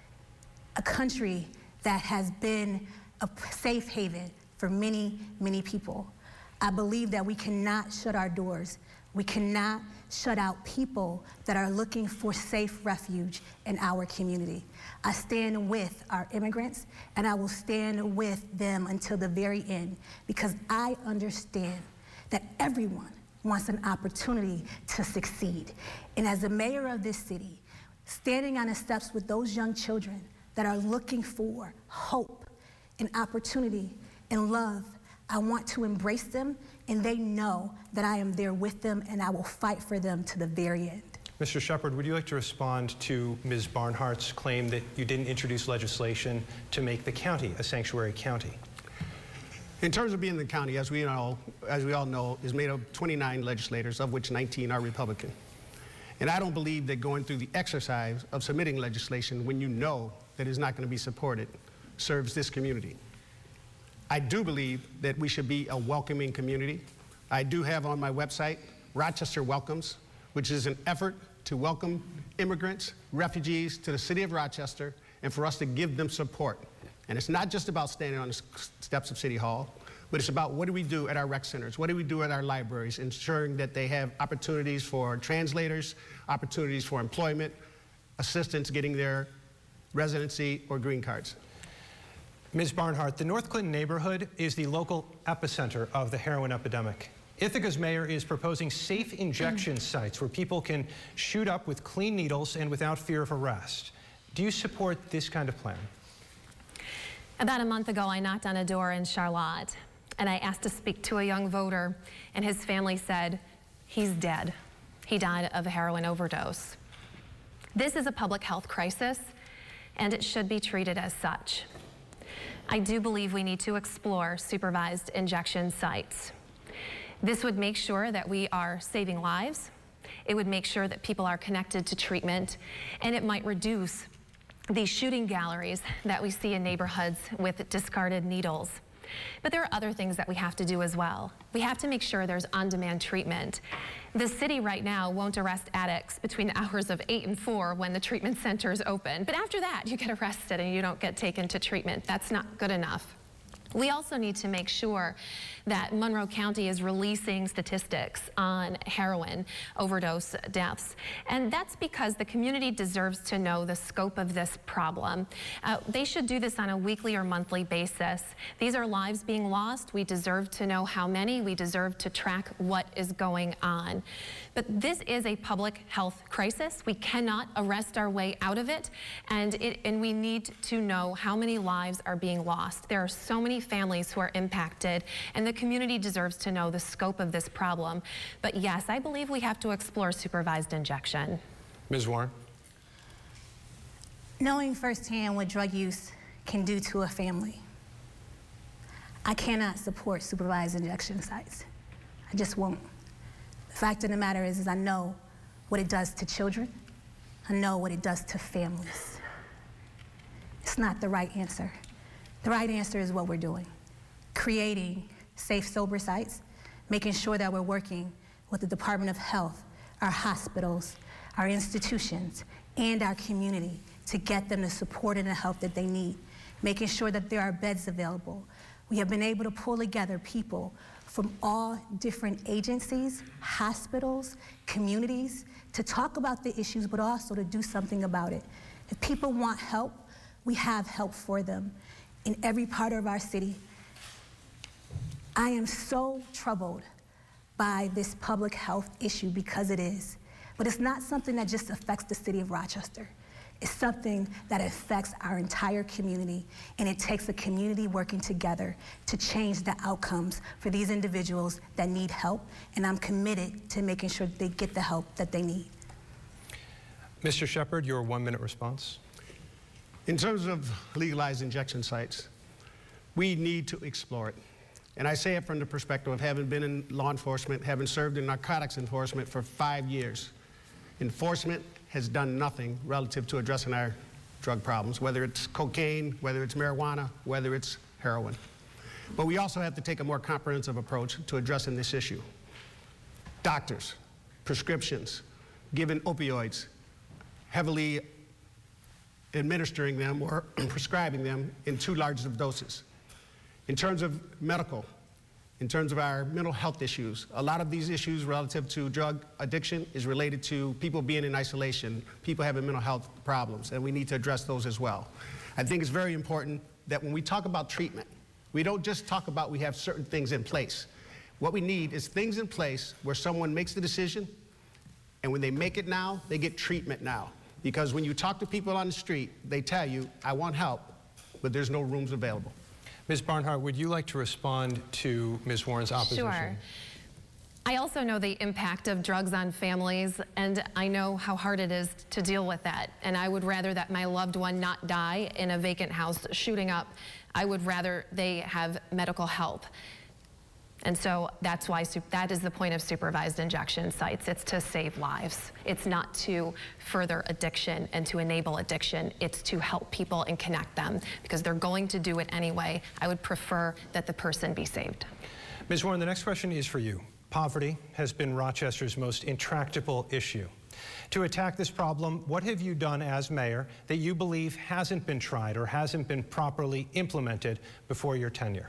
a country that has been a safe haven for many, many people. I believe that we cannot shut our doors. We cannot shut out people that are looking for safe refuge in our community. I stand with our immigrants, and I will stand with them until the very end, because I understand that everyone wants an opportunity to succeed. And as the mayor of this city, standing on the steps with those young children that are looking for hope and opportunity and love, I want to embrace them, and they know that I am there with them, and I will fight for them to the very end. Mister Shepard, would you like to respond to Miz Barnhart's claim that you didn't introduce legislation to make the county a sanctuary county? In terms of being the county, as we all, as we all know, is made of twenty-nine legislators, of which nineteen are Republican. And I don't believe that going through the exercise of submitting legislation when you know that it's not going to be supported serves this community. I do believe that we should be a welcoming community. I do have on my website Rochester Welcomes, which is an effort to welcome immigrants, refugees to the city of Rochester, and for us to give them support. And it's not just about standing on the steps of City Hall, but it's about what do we do at our rec centers, what do we do at our libraries, ensuring that they have opportunities for translators, opportunities for employment, assistance getting their residency or green cards. Miz Barnhart, the North Clinton neighborhood is the local epicenter of the heroin epidemic. Ithaca's mayor is proposing safe injection sites where people can shoot up with clean needles and without fear of arrest. Do you support this kind of plan? About a month ago, I knocked on a door in Charlotte, and I asked to speak to a young voter, and his family said, he's dead. He died of a heroin overdose. This is a public health crisis, and it should be treated as such. I do believe we need to explore supervised injection sites. This would make sure that we are saving lives. It would make sure that people are connected to treatment, and it might reduce these shooting galleries that we see in neighborhoods with discarded needles. But there are other things that we have to do as well. We have to make sure there's on-demand treatment. The city right now won't arrest addicts between the hours of eight and four when the treatment center is open. But after that, you get arrested and you don't get taken to treatment. That's not good enough. We also need to make sure that Monroe County is releasing statistics on heroin overdose deaths. And that's because the community deserves to know the scope of this problem. Uh, they should do this on a weekly or monthly basis. These are lives being lost. We deserve to know how many. We deserve to track what is going on. But this is a public health crisis. We cannot arrest our way out of it. And, it, and we need to know how many lives are being lost. There are so many families who are impacted, and the community deserves to know the scope of this problem. But yes, I believe we have to explore supervised injection. Miz Warren. Knowing firsthand what drug use can do to a family, I cannot support supervised injection sites. I just won't. The fact of the matter is, is I know what it does to children. I know what it does to families. It's not the right answer. The right answer is what we're doing. Creating safe, sober sites, making sure that we're working with the Department of Health, our hospitals, our institutions, and our community to get them the support and the help that they need, making sure that there are beds available. We have been able to pull together people from all different agencies, hospitals, communities, to talk about the issues, but also to do something about it. If people want help, we have help for them in every part of our city. I am so troubled by this public health issue because it is. But it's not something that just affects the city of Rochester. It's something that affects our entire community, and it takes a community working together to change the outcomes for these individuals that need help, and I'm committed to making sure that they get the help that they need. Mister Shepard, your one-minute response. In terms of legalized injection sites, we need to explore it. And I say it from the perspective of having been in law enforcement, having served in narcotics enforcement for five years. Enforcement has done nothing relative to addressing our drug problems, whether it's cocaine, whether it's marijuana, whether it's heroin. But we also have to take a more comprehensive approach to addressing this issue. Doctors, prescriptions, given opioids, heavily administering them or prescribing them in too large of doses. In terms of medical, in terms of our mental health issues, a lot of these issues relative to drug addiction is related to people being in isolation, people having mental health problems, and we need to address those as well. I think it's very important that when we talk about treatment, we don't just talk about we have certain things in place. What we need is things in place where someone makes the decision, and when they make it now, they get treatment now. Because when you talk to people on the street, they tell you, I want help, but there's no rooms available. Miz Barnhart, would you like to respond to Miz Warren's opposition? Sure. I also know the impact of drugs on families, and I know how hard it is to deal with that. And I would rather that my loved one not die in a vacant house shooting up. I would rather they have medical help. And so that's why that is the point of supervised injection sites. It's to save lives. It's not to further addiction and to enable addiction. It's to help people and connect them, because they're going to do it anyway. I would prefer that the person be saved. Miz Warren, the next question is for you. Poverty has been Rochester's most intractable issue. To attack this problem, what have you done as mayor that you believe hasn't been tried or hasn't been properly implemented before your tenure?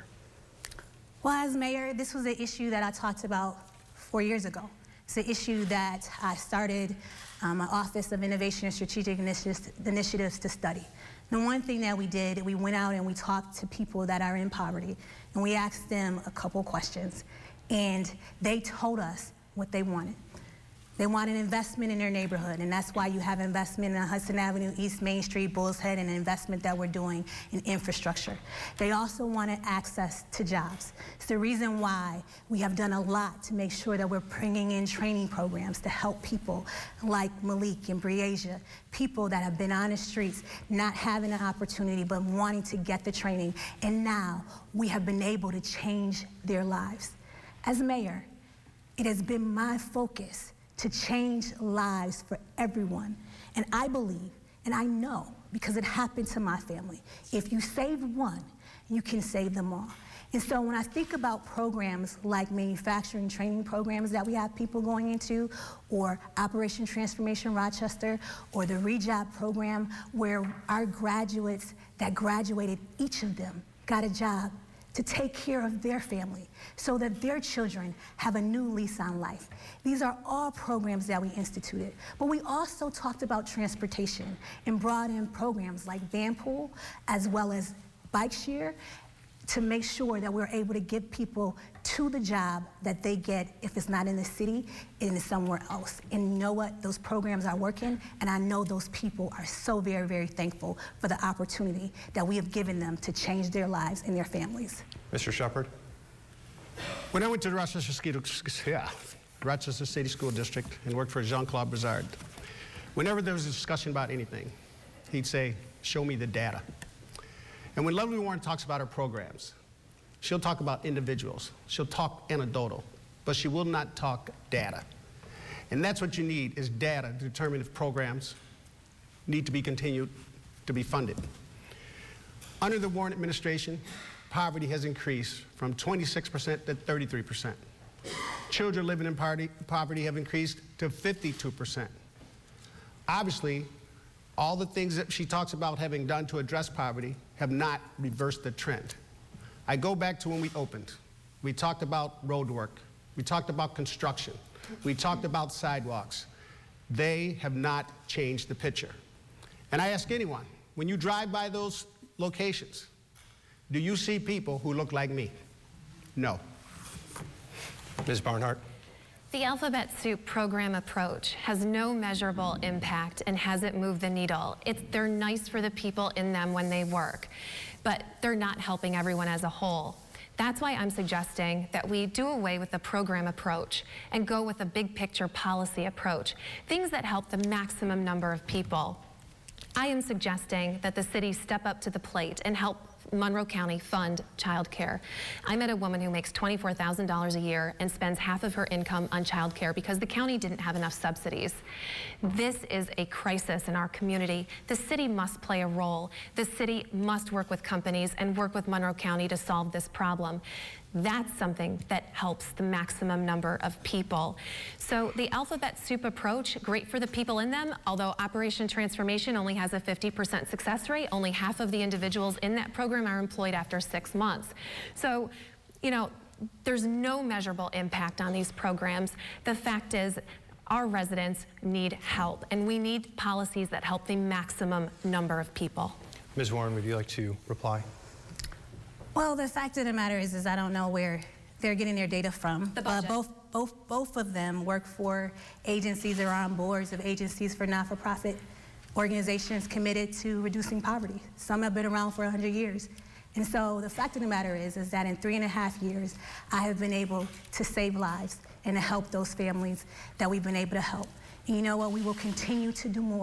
Well, as mayor, this was an issue that I talked about four years ago. It's an issue that I started um, an Office of Innovation and Strategic Initiatives, Initiatives to study. The one thing that we did, we went out and we talked to people that are in poverty, and we asked them a couple questions, and they told us what they wanted. They want an investment in their neighborhood, and that's why you have investment in Hudson Avenue, East Main Street, Bulls Head, and an investment that we're doing in infrastructure. They also wanted access to jobs. It's the reason why we have done a lot to make sure that we're bringing in training programs to help people like Malik and Breasia, people that have been on the streets, not having an opportunity, but wanting to get the training. And now we have been able to change their lives. As mayor, it has been my focus to change lives for everyone. And I believe, and I know, because it happened to my family, if you save one, you can save them all. And so when I think about programs like manufacturing training programs that we have people going into, or Operation Transformation Rochester, or the ReJob program, where our graduates that graduated, each of them got a job to take care of their family so that their children have a new lease on life. These are all programs that we instituted. But we also talked about transportation and brought in programs like Vanpool as well as Bike Share to make sure that we're able to get people to the job that they get, if it's not in the city, it is somewhere else. And you know what? Those programs are working, and I know those people are so very, very thankful for the opportunity that we have given them to change their lives and their families. Mister Shepard? When I went to the Rochester, yeah, Rochester City School District and worked for Jean-Claude Brizard, whenever there was a discussion about anything, he'd say, show me the data. And when Lovely Warren talks about her programs, she'll talk about individuals. She'll talk anecdotal, but she will not talk data. And that's what you need, is data to determine if programs need to be continued to be funded. Under the Warren administration, poverty has increased from twenty-six percent to thirty-three percent. Children living in poverty have increased to fifty-two percent. Obviously, all the things that she talks about having done to address poverty have not reversed the trend. I go back to when we opened. We talked about road work. We talked about construction. We talked about sidewalks. They have not changed the picture. And I ask anyone, when you drive by those locations, do you see people who look like me? No. Miz Barnhart? The Alphabet Soup program approach has no measurable impact and hasn't moved the needle. It's, they're nice for the people in them when they work, but they're not helping everyone as a whole. That's why I'm suggesting that we do away with the program approach and go with a big picture policy approach, things that help the maximum number of people. I am suggesting that the city step up to the plate and help Monroe County fund childcare. I met a woman who makes twenty-four thousand dollars a year and spends half of her income on childcare because the county didn't have enough subsidies. This is a crisis in our community. The city must play a role. The city must work with companies and work with Monroe County to solve this problem. That's something that helps the maximum number of people. So the Alphabet Soup approach, great for the people in them, although Operation Transformation only has a fifty percent success rate. Only half of the individuals in that program are employed after six months. So, you know, there's no measurable impact on these programs. The fact is, our residents need help, and we need policies that help the maximum number of people. Miz Warren, would you like to reply? Well, the fact of the matter is, is I don't know where they're getting their data from. The budget. Uh, both, both, both of them work for agencies or are on boards of agencies for not-for-profit organizations committed to reducing poverty. Some have been around for one hundred years. And so the fact of the matter is, is that in three and a half years, I have been able to save lives and to help those families that we've been able to help. And you know what? We will continue to do more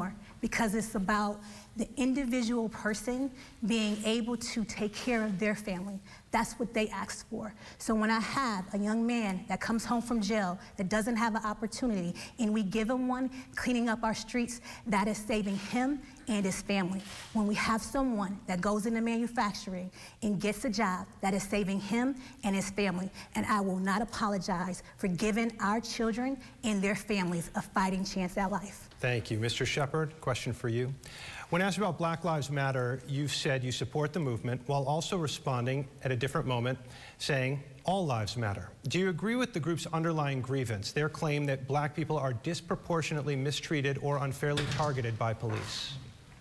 because it's about the individual person being able to take care of their family. That's what they asked for. So when I have a young man that comes home from jail that doesn't have an opportunity, and we give him one cleaning up our streets, that is saving him and his family. When we have someone that goes into manufacturing and gets a job, that is saving him and his family. And I will not apologize for giving our children and their families a fighting chance at life. Thank you. Mister Shepard, question for you. When asked about Black Lives Matter, you've said you support the movement while also responding at a different moment saying all lives matter. Do you agree with the group's underlying grievance, their claim that black people are disproportionately mistreated or unfairly targeted by police?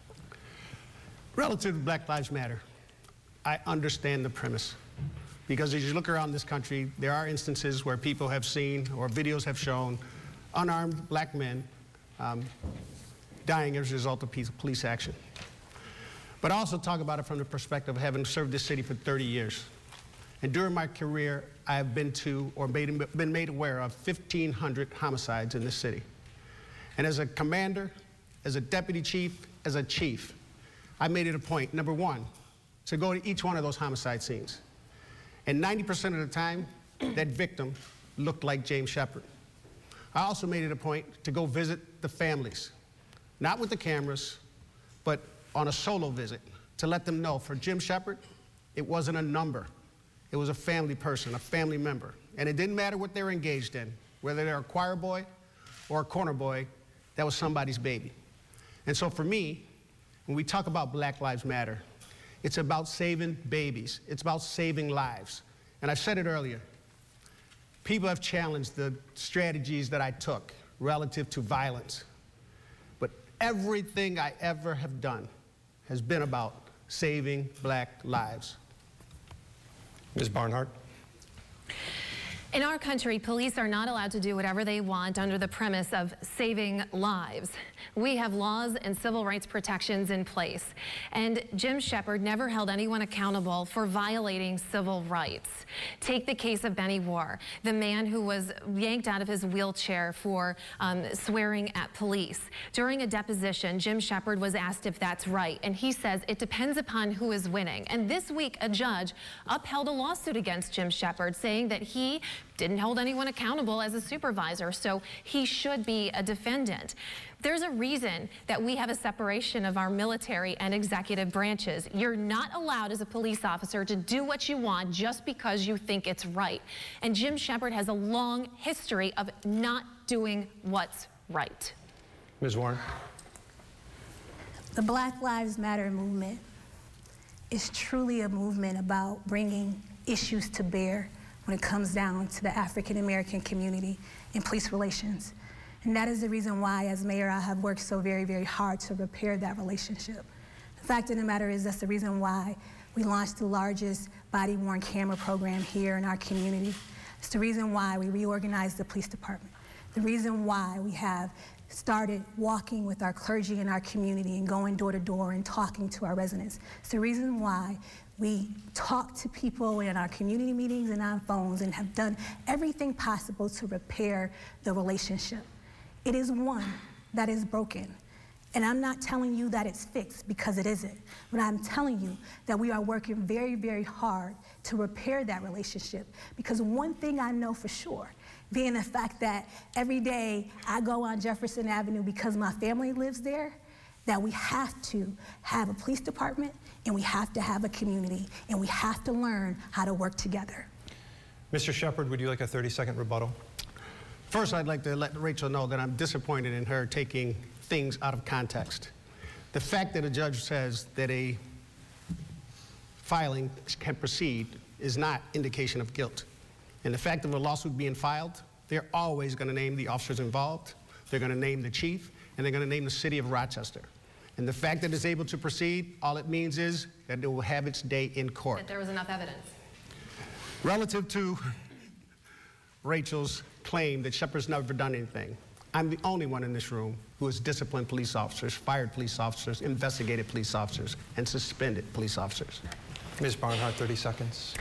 Relative to Black Lives Matter, I understand the premise. Because as you look around this country, there are instances where people have seen or videos have shown unarmed black men um, dying as a result of police action. But I also talk about it from the perspective of having served this city for thirty years. And during my career, I have been to or made, been made aware of fifteen hundred homicides in this city. And as a commander, as a deputy chief, as a chief, I made it a point, number one, to go to each one of those homicide scenes. And ninety percent of the time, that victim looked like James Shepard. I also made it a point to go visit the families, not with the cameras, but on a solo visit, to let them know for Jim Shepard, it wasn't a number. It was a family person, a family member. And it didn't matter what they were engaged in, whether they're a choir boy or a corner boy, that was somebody's baby. And so for me, when we talk about Black Lives Matter, it's about saving babies. It's about saving lives. And I said it earlier. People have challenged the strategies that I took relative to violence. But everything I ever have done has been about saving black lives. Miz Barnhart. In our country, police are not allowed to do whatever they want under the premise of saving lives. We have laws and civil rights protections in place. And Jim Shepard never held anyone accountable for violating civil rights. Take the case of Benny Warr, the man who was yanked out of his wheelchair for um, swearing at police. During a deposition, Jim Shepard was asked if that's right, and he says it depends upon who is winning. And this week, a judge upheld a lawsuit against Jim Shepard, saying that he didn't hold anyone accountable as a supervisor, so he should be a defendant. There's a reason that we have a separation of our military and executive branches. You're not allowed as a police officer to do what you want just because you think it's right. And Jim Shepard has a long history of not doing what's right. Miz Warren. The Black Lives Matter movement is truly a movement about bringing issues to bear when it comes down to the African American community in police relations. And that is the reason why, as mayor, I have worked so very, very hard to repair that relationship. The fact of the matter is that's the reason why we launched the largest body-worn camera program here in our community. It's the reason why we reorganized the police department. The reason why we have started walking with our clergy in our community and going door to door and talking to our residents. It's the reason why we talk to people in our community meetings and on phones and have done everything possible to repair the relationship. It is one that is broken. And I'm not telling you that it's fixed, because it isn't. But I'm telling you that we are working very, very hard to repair that relationship. Because one thing I know for sure, being the fact that every day I go on Jefferson Avenue because my family lives there, that we have to have a police department and we have to have a community and we have to learn how to work together. Mister Shepard, would you like a thirty second rebuttal? First, I'd like to let Rachel know that I'm disappointed in her taking things out of context. The fact that a judge says that a filing can proceed is not indication of guilt. And the fact of a lawsuit being filed, they're always going to name the officers involved, they're going to name the chief, and they're going to name the city of Rochester. And the fact that it's able to proceed, all it means is that it will have its day in court. That there was enough evidence. Relative to Rachel's claim that Shepard's never done anything, I'm the only one in this room who has disciplined police officers, fired police officers, investigated police officers, and suspended police officers. Miz Barnhart, thirty seconds.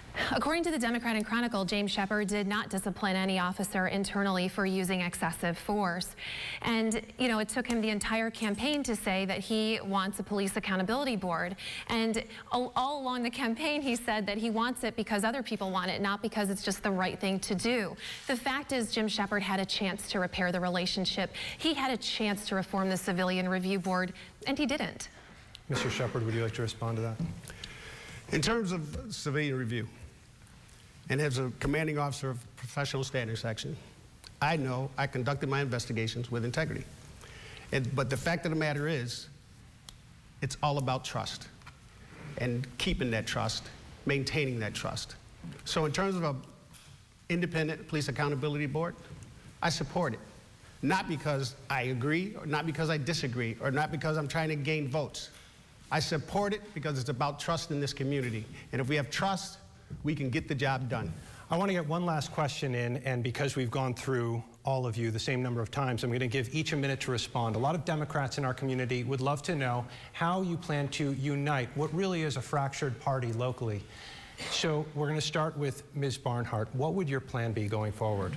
According to the Democratic Chronicle, James Shepherd did not discipline any officer internally for using excessive force. And, you know, it took him the entire campaign to say that he wants a police accountability board. And all, all along the campaign, he said that he wants it because other people want it, not because it's just the right thing to do. The fact is, Jim Shepherd had a chance to repair the relationship. He had a chance to reform the Civilian Review Board, and he didn't. Mister Shepherd, would you like to respond to that? In terms of civilian review, and as a commanding officer of professional standards section, I know I conducted my investigations with integrity. And, but the fact of the matter is, it's all about trust and keeping that trust, maintaining that trust. So in terms of an independent police accountability board, I support it. Not because I agree, or not because I disagree, or not because I'm trying to gain votes. I support it because it's about trust in this community. And if we have trust, we can get the job done. I want to get one last question in, and because we've gone through all of you the same number of times, I'm going to give each a minute to respond. A lot of Democrats in our community would love to know how you plan to unite what really is a fractured party locally. So we're going to start with Miz Barnhart. What would your plan be going forward?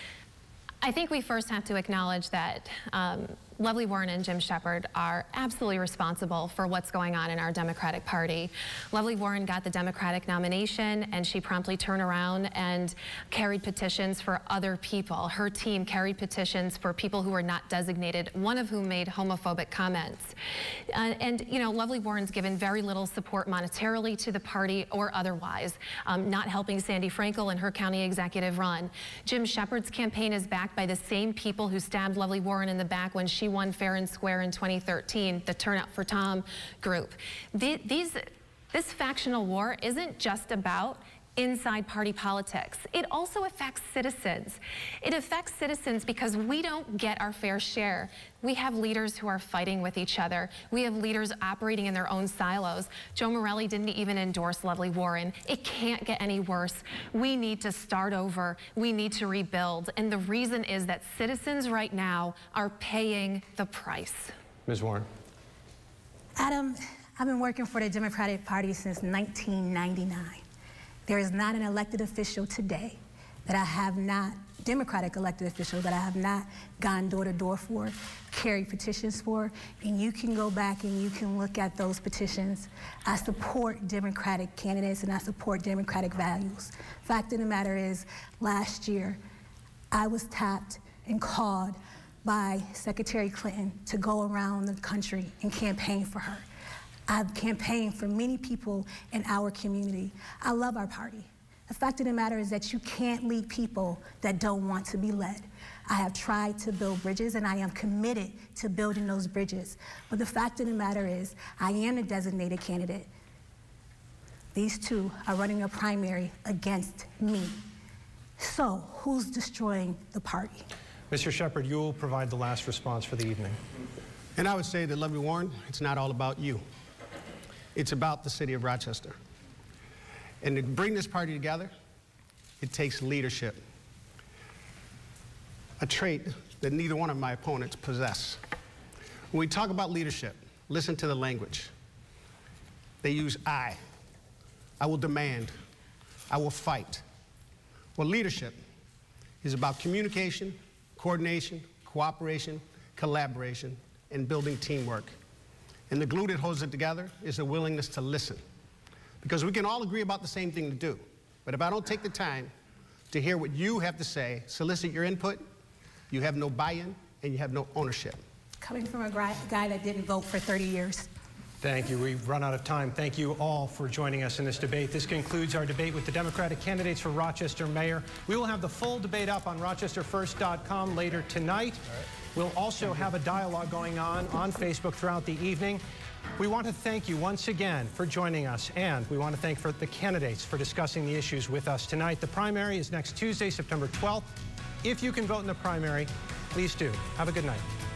I think we first have to acknowledge that um, Lovely Warren and Jim Shepherd are absolutely responsible for what's going on in our Democratic Party. Lovely Warren got the Democratic nomination, and she promptly turned around and carried petitions for other people. Her team carried petitions for people who were not designated, one of whom made homophobic comments. Uh, and, you know, Lovely Warren's given very little support monetarily to the party or otherwise, um, not helping Sandy Frankel in her county executive run. Jim Shepherd's campaign is backed by the same people who stabbed Lovely Warren in the back when she won fair and square in twenty thirteen, the Turnout for Tom group. The, these, this factional war isn't just about inside party politics. It also affects citizens. It affects citizens because we don't get our fair share. We have leaders who are fighting with each other. We have leaders operating in their own silos. Joe Morelli didn't even endorse Lovely Warren. It can't get any worse. We need to start over. We need to rebuild. And the reason is that citizens right now are paying the price. Miz Warren. Adam, I've been working for the Democratic Party since nineteen ninety-nine. There is not an elected official today that I have not, Democratic elected official, that I have not gone door to door for, carried petitions for, and you can go back and you can look at those petitions. I support Democratic candidates and I support Democratic values. Fact of the matter is, last year, I was tapped and called by Secretary Clinton to go around the country and campaign for her. I've campaigned for many people in our community. I love our party. The fact of the matter is that you can't lead people that don't want to be led. I have tried to build bridges, and I am committed to building those bridges. But the fact of the matter is, I am a designated candidate. These two are running a primary against me. So who's destroying the party? Mister Shepherd, you will provide the last response for the evening. And I would say that, Lovely Warren, it's not all about you. It's about the city of Rochester. And to bring this party together, it takes leadership, a trait that neither one of my opponents possess. When we talk about leadership, listen to the language. They use I. I will demand. I will fight. Well, leadership is about communication, coordination, cooperation, collaboration, and building teamwork. And the glue that holds it together is a willingness to listen. Because we can all agree about the same thing to do. But if I don't take the time to hear what you have to say, solicit your input, you have no buy-in and you have no ownership. Coming from a guy that didn't vote for thirty years. Thank you. We've run out of time. Thank you all for joining us in this debate. This concludes our debate with the Democratic candidates for Rochester Mayor. We will have the full debate up on Rochester First dot com later tonight. We'll also have a dialogue going on on Facebook throughout the evening. We want to thank you once again for joining us, and we want to thank for the candidates for discussing the issues with us tonight. The primary is next Tuesday, September twelfth. If you can vote in the primary, please do. Have a good night.